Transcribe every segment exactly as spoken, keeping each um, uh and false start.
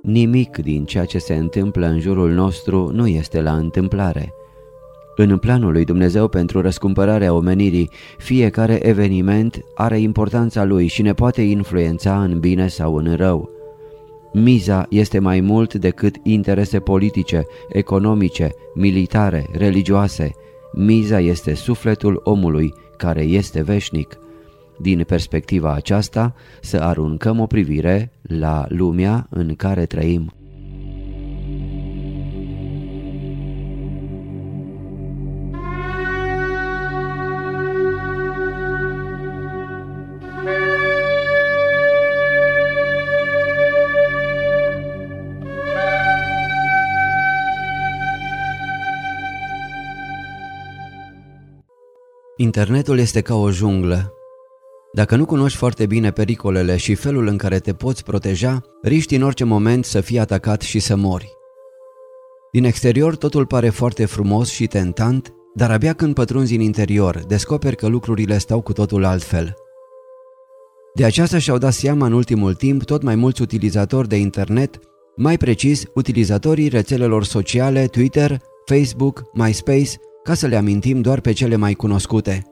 Nimic din ceea ce se întâmplă în jurul nostru nu este la întâmplare. În planul lui Dumnezeu pentru răscumpărarea omenirii, fiecare eveniment are importanța lui și ne poate influența în bine sau în rău. Miza este mai mult decât interese politice, economice, militare, religioase. Miza este sufletul omului, care este veșnic. Din perspectiva aceasta, să aruncăm o privire la lumea în care trăim. Internetul este ca o junglă. Dacă nu cunoști foarte bine pericolele și felul în care te poți proteja, riști în orice moment să fii atacat și să mori. Din exterior totul pare foarte frumos și tentant, dar abia când pătrunzi în interior, descoperi că lucrurile stau cu totul altfel. De aceasta și-au dat seama în ultimul timp tot mai mulți utilizatori de internet, mai precis utilizatorii rețelelor sociale Twitter, Facebook, MySpace, ca să le amintim doar pe cele mai cunoscute.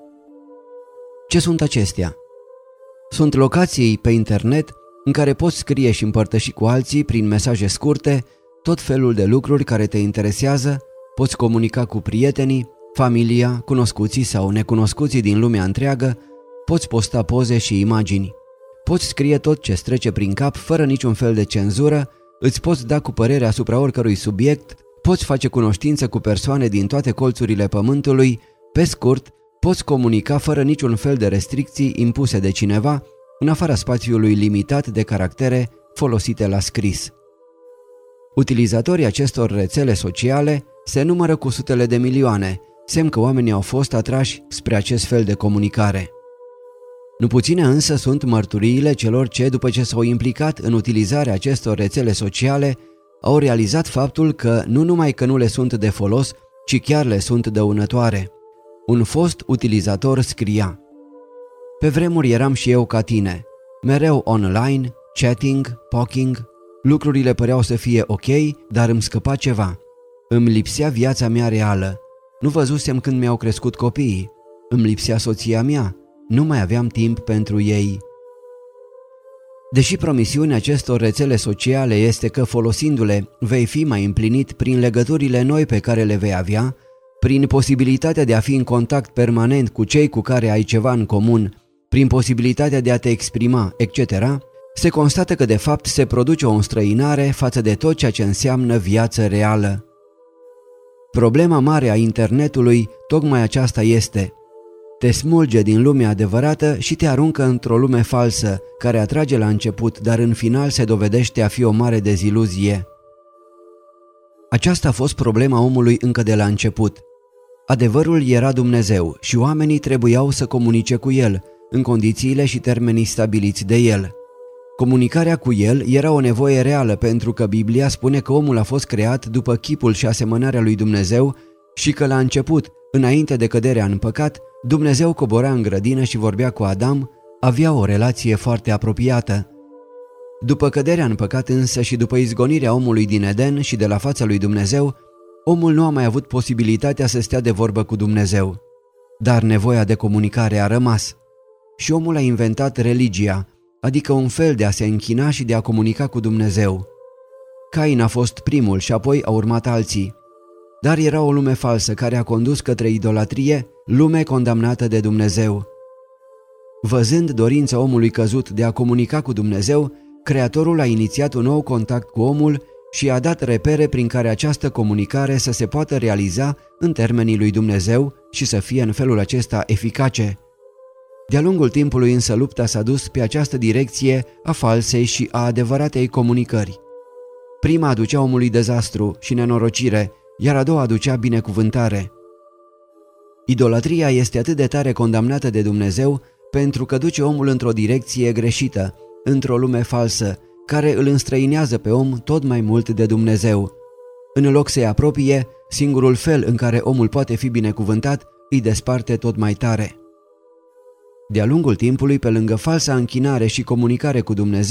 Ce sunt acestea? Sunt locații pe internet în care poți scrie și împărtăși cu alții prin mesaje scurte tot felul de lucruri care te interesează, poți comunica cu prietenii, familia, cunoscuții sau necunoscuții din lumea întreagă, poți posta poze și imagini. Poți scrie tot ce-ți trece prin cap fără niciun fel de cenzură, îți poți da cu părere asupra oricărui subiect, poți face cunoștință cu persoane din toate colțurile pământului, pe scurt, poți comunica fără niciun fel de restricții impuse de cineva, în afara spațiului limitat de caractere folosite la scris. Utilizatorii acestor rețele sociale se numără cu sutele de milioane, semn că oamenii au fost atrași spre acest fel de comunicare. Nu puține însă sunt mărturiile celor ce, după ce s-au implicat în utilizarea acestor rețele sociale, au realizat faptul că nu numai că nu le sunt de folos, ci chiar le sunt dăunătoare. Un fost utilizator scria: pe vremuri eram și eu ca tine, mereu online, chatting, poking, lucrurile păreau să fie ok, dar îmi scăpa ceva. Îmi lipsea viața mea reală, nu văzusem când mi-au crescut copiii, îmi lipsea soția mea, nu mai aveam timp pentru ei. Deși promisiunea acestor rețele sociale este că folosindu-le vei fi mai împlinit prin legăturile noi pe care le vei avea, prin posibilitatea de a fi în contact permanent cu cei cu care ai ceva în comun, prin posibilitatea de a te exprima, et cetera, se constată că de fapt se produce o înstrăinare față de tot ceea ce înseamnă viață reală. Problema mare a internetului tocmai aceasta este: te smulge din lumea adevărată și te aruncă într-o lume falsă, care atrage la început, dar în final se dovedește a fi o mare deziluzie. Aceasta a fost problema omului încă de la început. Adevărul era Dumnezeu și oamenii trebuiau să comunice cu El, în condițiile și termenii stabiliți de El. Comunicarea cu El era o nevoie reală pentru că Biblia spune că omul a fost creat după chipul și asemănarea lui Dumnezeu și că la început, înainte de căderea în păcat, Dumnezeu cobora în grădină și vorbea cu Adam, avea o relație foarte apropiată. După căderea în păcat însă și după izgonirea omului din Eden și de la fața lui Dumnezeu, omul nu a mai avut posibilitatea să stea de vorbă cu Dumnezeu. Dar nevoia de comunicare a rămas. Și omul a inventat religia, adică un fel de a se închina și de a comunica cu Dumnezeu. Cain a fost primul și apoi au urmat alții. Dar era o lume falsă care a condus către idolatrie, lume condamnată de Dumnezeu. Văzând dorința omului căzut de a comunica cu Dumnezeu, Creatorul a inițiat un nou contact cu omul și a dat repere prin care această comunicare să se poată realiza în termenii lui Dumnezeu și să fie în felul acesta eficace. De-a lungul timpului însă lupta s-a dus pe această direcție a falsei și a adevăratei comunicări. Prima aducea omului dezastru și nenorocire, iar a doua aducea binecuvântare. Idolatria este atât de tare condamnată de Dumnezeu pentru că duce omul într-o direcție greșită, într-o lume falsă, care îl înstrăinează pe om tot mai mult de Dumnezeu. În loc să-i apropie, singurul fel în care omul poate fi binecuvântat îi desparte tot mai tare. De-a lungul timpului, pe lângă falsa închinare și comunicare cu Dumnezeu,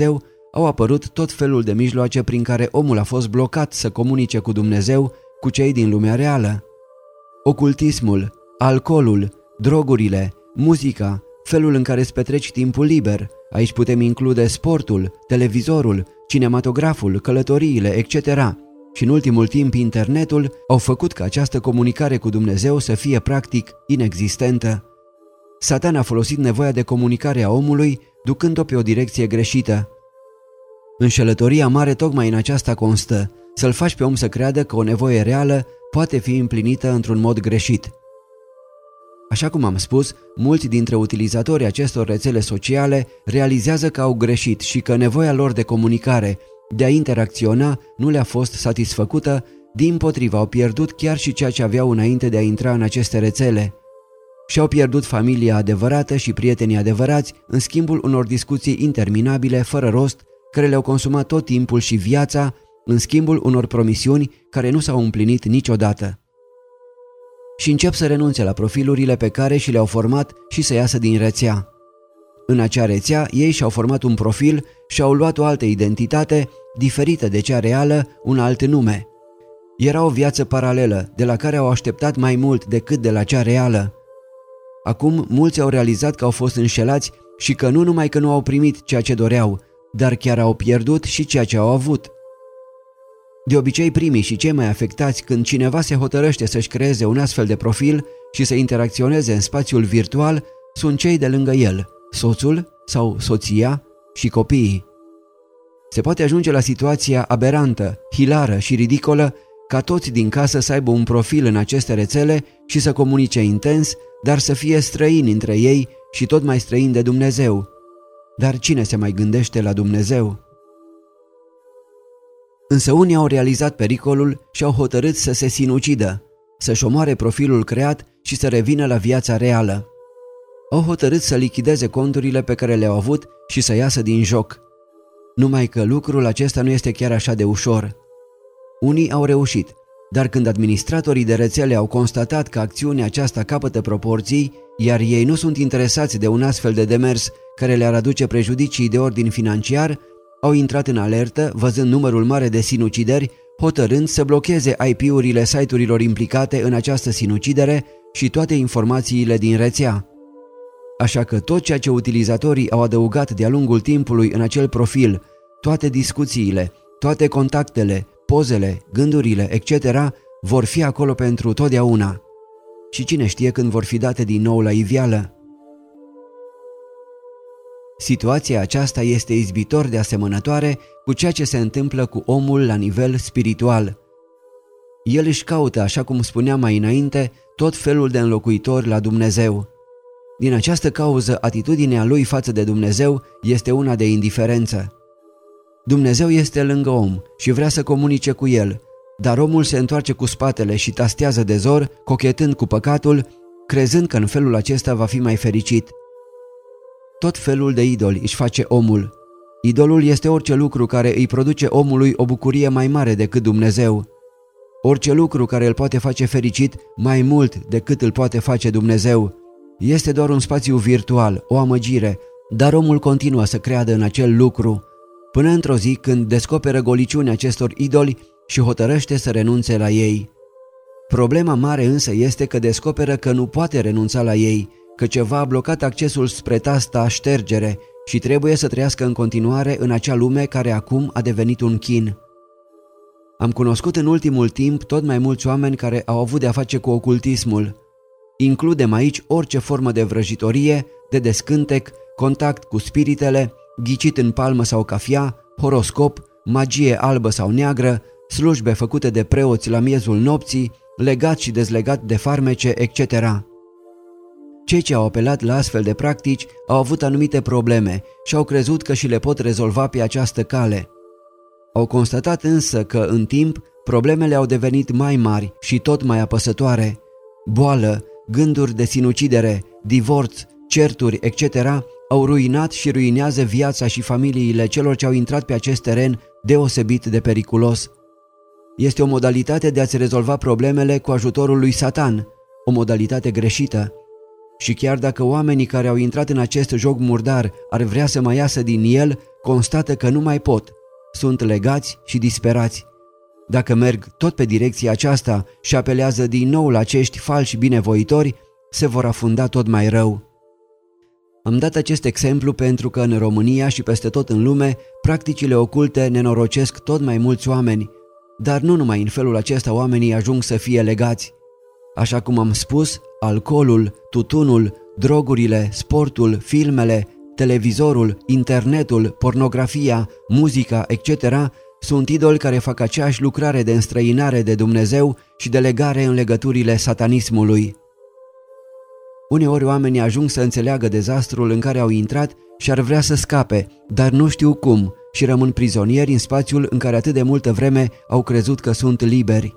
au apărut tot felul de mijloace prin care omul a fost blocat să comunice cu Dumnezeu, cu cei din lumea reală. Ocultismul, alcoolul, drogurile, muzica, felul în care îți petreci timpul liber, aici putem include sportul, televizorul, cinematograful, călătoriile, et cetera. Și în ultimul timp internetul au făcut ca această comunicare cu Dumnezeu să fie practic inexistentă. Satan a folosit nevoia de comunicare a omului, ducând-o pe o direcție greșită. Înșelătoria mare tocmai în aceasta constă, să-l faci pe om să creadă că o nevoie reală poate fi împlinită într-un mod greșit. Așa cum am spus, mulți dintre utilizatorii acestor rețele sociale realizează că au greșit și că nevoia lor de comunicare, de a interacționa, nu le-a fost satisfăcută, dimpotrivă au pierdut chiar și ceea ce aveau înainte de a intra în aceste rețele. Și-au pierdut familia adevărată și prietenii adevărați în schimbul unor discuții interminabile, fără rost, care le-au consumat tot timpul și viața, în schimbul unor promisiuni care nu s-au împlinit niciodată. Și încep să renunțe la profilurile pe care și le-au format și să iasă din rețea. În acea rețea, ei și-au format un profil și au luat o altă identitate, diferită de cea reală, un alt nume. Era o viață paralelă, de la care au așteptat mai mult decât de la cea reală. Acum, mulți au realizat că au fost înșelați și că nu numai că nu au primit ceea ce doreau, dar chiar au pierdut și ceea ce au avut. De obicei, primii și cei mai afectați când cineva se hotărăște să-și creeze un astfel de profil și să interacționeze în spațiul virtual sunt cei de lângă el, soțul sau soția și copiii. Se poate ajunge la situația aberantă, hilară și ridicolă ca toți din casă să aibă un profil în aceste rețele și să comunice intens, dar să fie străini între ei și tot mai străini de Dumnezeu. Dar cine se mai gândește la Dumnezeu? Însă unii au realizat pericolul și au hotărât să se sinucidă, să-și omoare profilul creat și să revină la viața reală. Au hotărât să lichideze conturile pe care le-au avut și să iasă din joc. Numai că lucrul acesta nu este chiar așa de ușor. Unii au reușit, dar când administratorii de rețele au constatat că acțiunea aceasta capătă proporții, iar ei nu sunt interesați de un astfel de demers care le-ar aduce prejudicii de ordin financiar, au intrat în alertă, văzând numărul mare de sinucideri, hotărând să blocheze I P-urile site-urilor implicate în această sinucidere și toate informațiile din rețea. Așa că tot ceea ce utilizatorii au adăugat de-a lungul timpului în acel profil, toate discuțiile, toate contactele, pozele, gândurile, et cetera, vor fi acolo pentru totdeauna. Și cine știe când vor fi date din nou la iveală? Situația aceasta este izbitor de asemănătoare cu ceea ce se întâmplă cu omul la nivel spiritual. El își caută, așa cum spuneam mai înainte, tot felul de înlocuitori la Dumnezeu. Din această cauză, atitudinea lui față de Dumnezeu este una de indiferență. Dumnezeu este lângă om și vrea să comunice cu el, dar omul se întoarce cu spatele și tastează de zor, cochetând cu păcatul, crezând că în felul acesta va fi mai fericit. Tot felul de idoli își face omul. Idolul este orice lucru care îi produce omului o bucurie mai mare decât Dumnezeu. Orice lucru care îl poate face fericit mai mult decât îl poate face Dumnezeu. Este doar un spațiu virtual, o amăgire, dar omul continuă să creadă în acel lucru, până într-o zi când descoperă goliciunea acestor idoli și hotărăște să renunțe la ei. Problema mare însă este că descoperă că nu poate renunța la ei, că ceva a blocat accesul spre tasta ștergere și trebuie să trăiască în continuare în acea lume care acum a devenit un chin. Am cunoscut în ultimul timp tot mai mulți oameni care au avut de-a face cu ocultismul. Includem aici orice formă de vrăjitorie, de descântec, contact cu spiritele, ghicit în palmă sau cafea, horoscop, magie albă sau neagră, slujbe făcute de preoți la miezul nopții, legat și dezlegat de farmece, et cetera. Cei ce au apelat la astfel de practici au avut anumite probleme și au crezut că și le pot rezolva pe această cale. Au constatat însă că, în timp, problemele au devenit mai mari și tot mai apăsătoare. Boală, gânduri de sinucidere, divorț, certuri, et cetera au ruinat și ruinează viața și familiile celor ce au intrat pe acest teren deosebit de periculos. Este o modalitate de a-ți rezolva problemele cu ajutorul lui Satan, o modalitate greșită. Și chiar dacă oamenii care au intrat în acest joc murdar ar vrea să mai iasă din el, constată că nu mai pot, sunt legați și disperați. Dacă merg tot pe direcția aceasta și apelează din nou la acești falși binevoitori, se vor afunda tot mai rău. Am dat acest exemplu pentru că în România și peste tot în lume, practicile oculte nenorocesc tot mai mulți oameni, dar nu numai în felul acesta oamenii ajung să fie legați. Așa cum am spus, alcoolul, tutunul, drogurile, sportul, filmele, televizorul, internetul, pornografia, muzica, et cetera sunt idoli care fac aceeași lucrare de înstrăinare de Dumnezeu și de legare în legăturile satanismului. Uneori oamenii ajung să înțeleagă dezastrul în care au intrat și ar vrea să scape, dar nu știu cum și rămân prizonieri în spațiul în care atât de multă vreme au crezut că sunt liberi.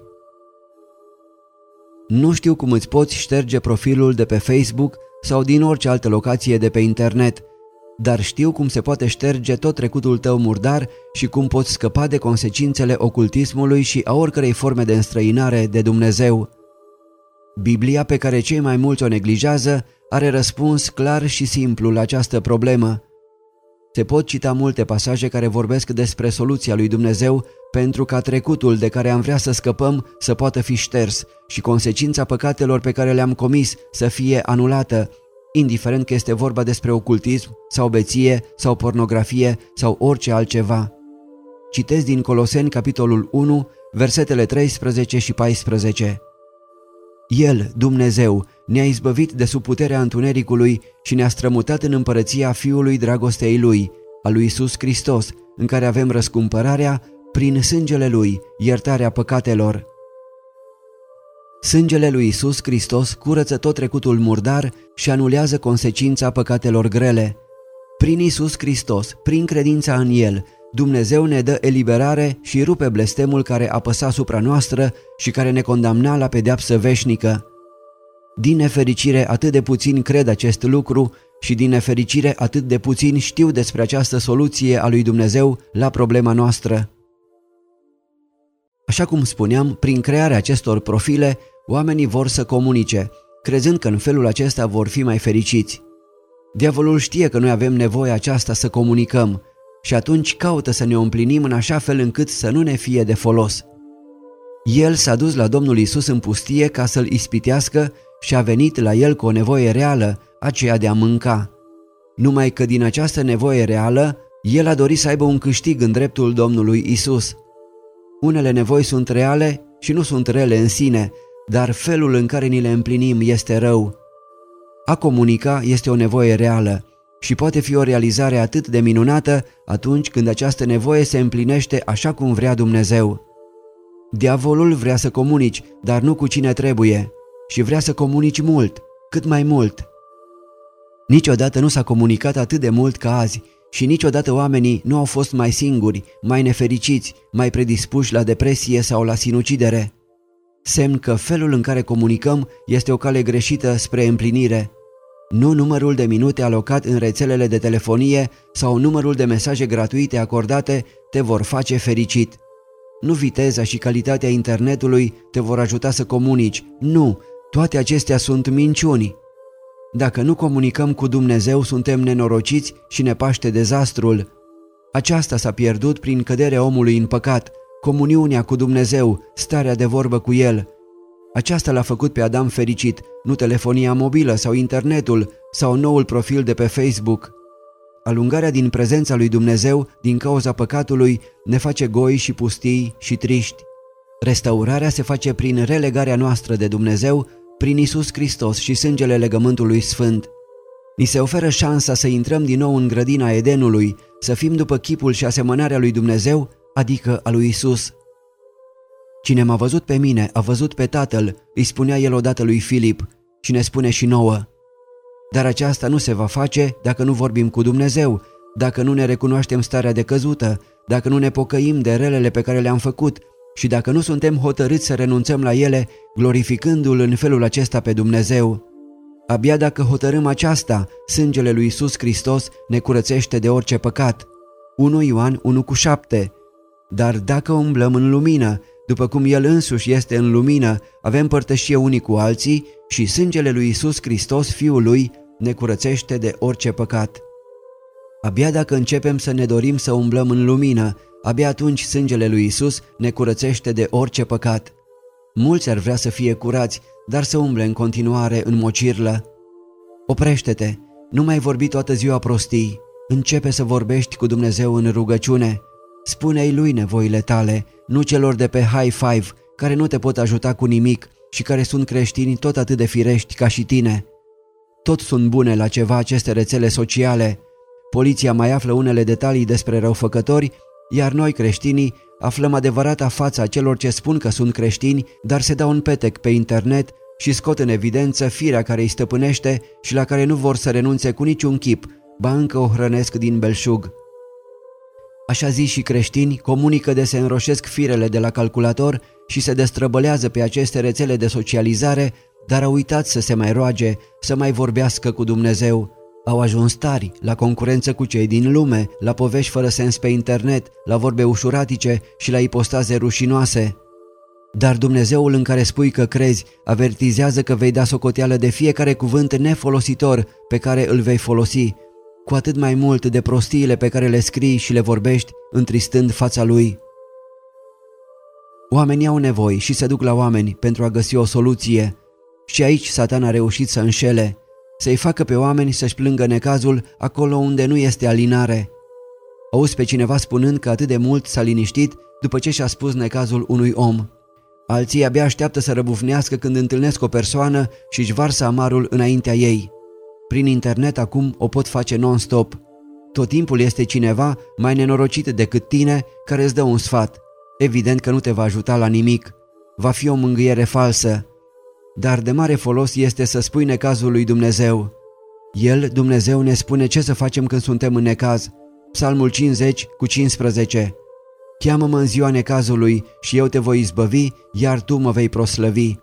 Nu știu cum îți poți șterge profilul de pe Facebook sau din orice altă locație de pe internet, dar știu cum se poate șterge tot trecutul tău murdar și cum poți scăpa de consecințele ocultismului și a oricărei forme de înstrăinare de Dumnezeu. Biblia, pe care cei mai mulți o neglijează, are răspuns clar și simplu la această problemă. Se pot cita multe pasaje care vorbesc despre soluția lui Dumnezeu pentru ca trecutul de care am vrea să scăpăm să poată fi șters și consecința păcatelor pe care le-am comis să fie anulată, indiferent că este vorba despre ocultism sau beție sau pornografie sau orice altceva. Citez din Coloseni, capitolul unu, versetele treisprezece și paisprezece. El, Dumnezeu, ne-a izbăvit de sub puterea întunericului și ne-a strămutat în împărăția Fiului dragostei Lui, a lui Iisus Hristos, în care avem răscumpărarea prin sângele Lui, iertarea păcatelor. Sângele lui Iisus Hristos curăță tot trecutul murdar și anulează consecința păcatelor grele. Prin Iisus Hristos, prin credința în El, Dumnezeu ne dă eliberare și rupe blestemul care apăsa asupra noastră și care ne condamna la pedeapsă veșnică. Din nefericire, atât de puțini cred acest lucru și din nefericire atât de puțini știu despre această soluție a lui Dumnezeu la problema noastră. Așa cum spuneam, prin crearea acestor profile, oamenii vor să comunice, crezând că în felul acesta vor fi mai fericiți. Diavolul știe că noi avem nevoie aceasta să comunicăm și atunci caută să ne o împlinim în așa fel încât să nu ne fie de folos. El s-a dus la Domnul Iisus în pustie ca să-l ispitească și a venit la el cu o nevoie reală, aceea de a mânca. Numai că din această nevoie reală, el a dorit să aibă un câștig în dreptul Domnului Iisus. Unele nevoi sunt reale și nu sunt rele în sine, dar felul în care ni le împlinim este rău. A comunica este o nevoie reală și poate fi o realizare atât de minunată atunci când această nevoie se împlinește așa cum vrea Dumnezeu. Diavolul vrea să comunici, dar nu cu cine trebuie, și vrea să comunici mult, cât mai mult. Niciodată nu s-a comunicat atât de mult ca azi și niciodată oamenii nu au fost mai singuri, mai nefericiți, mai predispuși la depresie sau la sinucidere. Semn că felul în care comunicăm este o cale greșită spre împlinire. Nu numărul de minute alocat în rețelele de telefonie sau numărul de mesaje gratuite acordate te vor face fericit. Nu viteza și calitatea internetului te vor ajuta să comunici. Nu, toate acestea sunt minciuni. Dacă nu comunicăm cu Dumnezeu, suntem nenorociți și ne paște dezastrul. Aceasta s-a pierdut prin căderea omului în păcat, comuniunea cu Dumnezeu, starea de vorbă cu El. Aceasta l-a făcut pe Adam fericit, nu telefonia mobilă sau internetul sau noul profil de pe Facebook. Alungarea din prezența lui Dumnezeu din cauza păcatului ne face goi și pustii și triști. Restaurarea se face prin relegarea noastră de Dumnezeu, prin Iisus Hristos și sângele legământului sfânt. Ni se oferă șansa să intrăm din nou în grădina Edenului, să fim după chipul și asemănarea lui Dumnezeu, adică a lui Iisus. Cine m-a văzut pe mine, a văzut pe Tatăl, îi spunea el odată lui Filip și ne spune și nouă. Dar aceasta nu se va face dacă nu vorbim cu Dumnezeu, dacă nu ne recunoaștem starea de căzută, dacă nu ne pocăim de relele pe care le-am făcut și dacă nu suntem hotărâți să renunțăm la ele, glorificându-L în felul acesta pe Dumnezeu. Abia dacă hotărâm aceasta, sângele lui Iisus Hristos ne curățește de orice păcat. unu Ioan unu cu șapte. Dar dacă umblăm în lumină, după cum El însuși este în lumină, avem părtășie unii cu alții și sângele lui Iisus Hristos, Fiul Lui, ne curățește de orice păcat. Abia dacă începem să ne dorim să umblăm în lumină, abia atunci sângele lui Isus ne curățește de orice păcat. Mulți ar vrea să fie curați, dar să umble în continuare în mocirlă. Oprește-te, nu mai vorbi toată ziua prostii, începe să vorbești cu Dumnezeu în rugăciune. Spune-i lui nevoile tale, nu celor de pe high five, care nu te pot ajuta cu nimic și care sunt creștini tot atât de firești ca și tine. Tot sunt bune la ceva aceste rețele sociale. Poliția mai află unele detalii despre răufăcători, iar noi creștinii aflăm adevărata fața celor ce spun că sunt creștini, dar se dau un petec pe internet și scot în evidență firea care îi stăpânește și la care nu vor să renunțe cu niciun chip, ba încă o hrănesc din belșug. Așa zi și creștini comunică de se înroșesc firele de la calculator și se destrăbălează pe aceste rețele de socializare, dar au uitat să se mai roage, să mai vorbească cu Dumnezeu. Au ajuns tari, la concurență cu cei din lume, la povești fără sens pe internet, la vorbe ușuratice și la ipostaze rușinoase. Dar Dumnezeul în care spui că crezi avertizează că vei da socoteală de fiecare cuvânt nefolositor pe care îl vei folosi, cu atât mai mult de prostiile pe care le scrii și le vorbești, întristând fața Lui. Oamenii au nevoi și se duc la oameni pentru a găsi o soluție. Și aici Satan a reușit să înșele, să-i facă pe oameni să-și plângă necazul acolo unde nu este alinare. Auzi pe cineva spunând că atât de mult s-a liniștit după ce și-a spus necazul unui om. Alții abia așteaptă să răbufnească când întâlnesc o persoană și își varsă amarul înaintea ei. Prin internet acum o pot face non-stop. Tot timpul este cineva mai nenorocit decât tine care îți dă un sfat. Evident că nu te va ajuta la nimic. Va fi o mângâiere falsă. Dar de mare folos este să spui necazul lui Dumnezeu. El, Dumnezeu, ne spune ce să facem când suntem în necaz. Psalmul cincizeci cu cincisprezece. Cheamă-mă în ziua necazului și eu te voi izbăvi, iar tu mă vei proslăvi.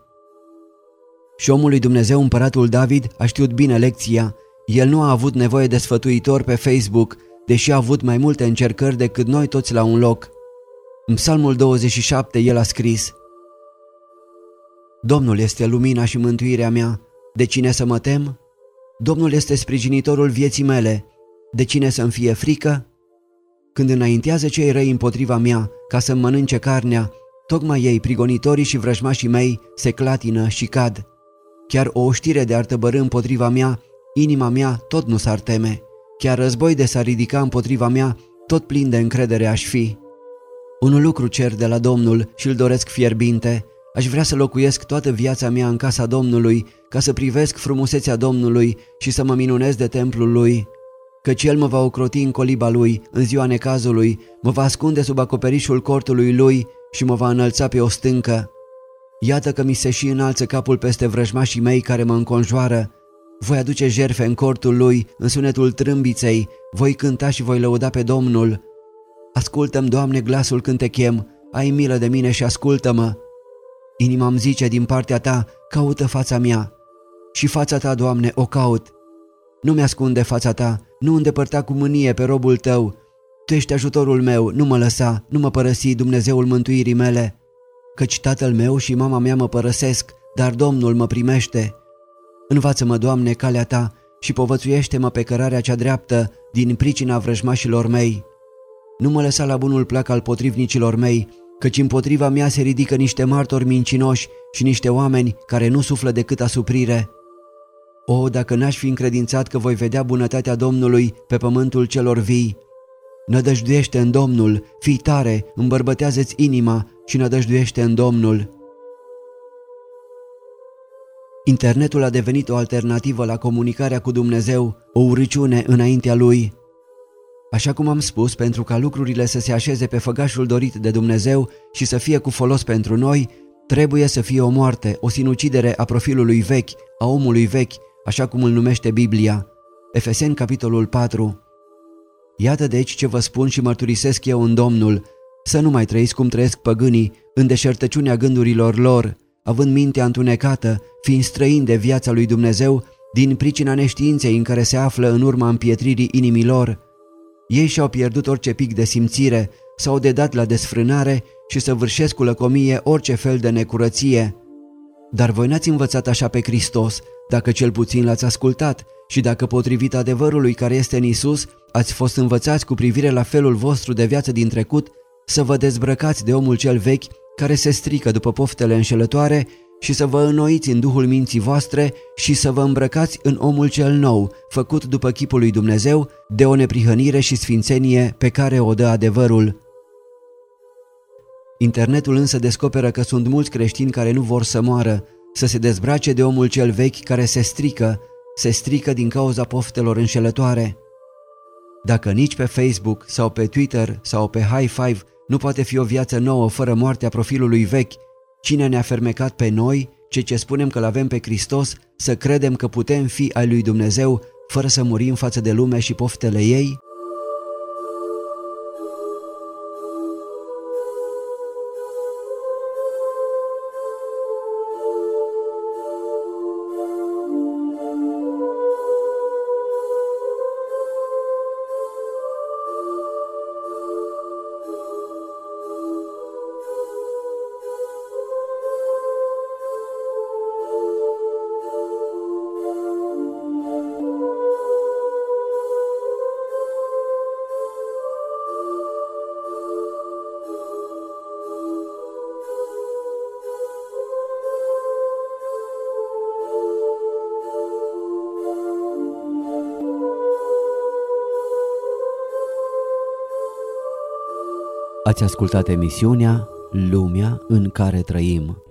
Și omul lui Dumnezeu, împăratul David, a știut bine lecția. El nu a avut nevoie de sfătuitor pe Facebook, deși a avut mai multe încercări decât noi toți la un loc. În Psalmul douăzeci și șapte el a scris: Domnul este lumina și mântuirea mea, de cine să mă tem? Domnul este sprijinitorul vieții mele, de cine să-mi fie frică? Când înaintează cei răi împotriva mea ca să-mi mănânce carnea, tocmai ei, prigonitorii și vrăjmașii mei, se clatină și cad. Chiar o oștire de ar tăbărî împotriva mea, inima mea tot nu s-ar teme. Chiar război de s-ar ridica împotriva mea, tot plin de încredere aș fi. Un lucru cer de la Domnul și îl doresc fierbinte. Aș vrea să locuiesc toată viața mea în casa Domnului, ca să privesc frumusețea Domnului și să mă minunez de templul Lui. Căci El mă va ocroti în coliba Lui, în ziua necazului, mă va ascunde sub acoperișul cortului Lui și mă va înălța pe o stâncă. Iată că mi se și înalță capul peste vrăjmașii mei care mă înconjoară. Voi aduce jertfe în cortul Lui, în sunetul trâmbiței, voi cânta și voi lăuda pe Domnul. Ascultă-mi, Doamne, glasul când te chem, ai milă de mine și ascultă-mă. Inima-mi zice din partea Ta, caută fața mea. Și fața Ta, Doamne, o caut. Nu mi-ascunde fața Ta, nu îndepărta cu mânie pe robul Tău. Tu ești ajutorul meu, nu mă lăsa, nu mă părăsi, Dumnezeul mântuirii mele. Căci tatăl meu și mama mea mă părăsesc, dar Domnul mă primește. Învață-mă, Doamne, calea Ta și povățuiește-mă pe cărarea cea dreaptă din pricina vrăjmașilor mei. Nu mă lăsa la bunul plac al potrivnicilor mei, căci împotriva mea se ridică niște martori mincinoși și niște oameni care nu suflă decât asuprire. O, dacă n-aș fi încredințat că voi vedea bunătatea Domnului pe pământul celor vii! Nădăjduiește în Domnul, fii tare, îmbărbătează-ți inima și nădăjduiește în Domnul. Internetul a devenit o alternativă la comunicarea cu Dumnezeu, o urăciune înaintea Lui. Așa cum am spus, pentru ca lucrurile să se așeze pe făgașul dorit de Dumnezeu și să fie cu folos pentru noi, trebuie să fie o moarte, o sinucidere a profilului vechi, a omului vechi, așa cum îl numește Biblia. Efeseni, capitolul patru. Iată deci ce vă spun și mărturisesc eu în Domnul, să nu mai trăiți cum trăiesc păgânii, în deșertăciunea gândurilor lor, având mintea întunecată, fiind străini de viața lui Dumnezeu, din pricina neștiinței în care se află în urma împietririi inimilor. Ei și-au pierdut orice pic de simțire, s-au dedat la desfrânare și săvârșesc cu lăcomie orice fel de necurăție. Dar voi n-ați învățat așa pe Hristos, dacă cel puțin l-ați ascultat, Și dacă potrivit adevărului care este în Isus, ați fost învățați cu privire la felul vostru de viață din trecut, să vă dezbrăcați de omul cel vechi care se strică după poftele înșelătoare și să vă înnoiți în duhul minții voastre și să vă îmbrăcați în omul cel nou, făcut după chipul lui Dumnezeu, de o neprihănire și sfințenie pe care o dă adevărul. Internetul însă descoperă că sunt mulți creștini care nu vor să moară, să se dezbrace de omul cel vechi care se strică, se strică din cauza poftelor înșelătoare. Dacă nici pe Facebook sau pe Twitter sau pe High Five nu poate fi o viață nouă fără moartea profilului vechi, cine ne-a fermecat pe noi, cei ce spunem că l-avem pe Hristos, să credem că putem fi ai lui Dumnezeu fără să murim față de lume și poftele ei? Ați ascultat emisiunea Lumea în care trăim.